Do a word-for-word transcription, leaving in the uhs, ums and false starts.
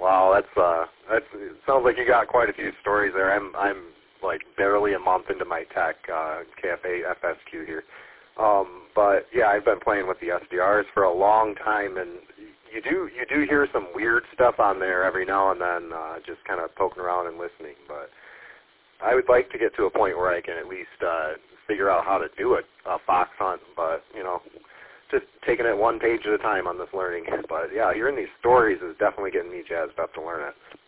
Wow, that's uh, that's it sounds like you got quite a few stories there. I'm I'm like barely a month into my tech uh, K F A F S Q here, um, but yeah, I've been playing with the S D Rs for a long time, and you do you do hear some weird stuff on there every now and then, uh, just kind of poking around and listening. But I would like to get to a point where I can at least uh, figure out how to do it, a fox hunt. But you know, just taking it one page at a time on this learning. But yeah, hearing these stories is definitely getting me jazzed up to learn it.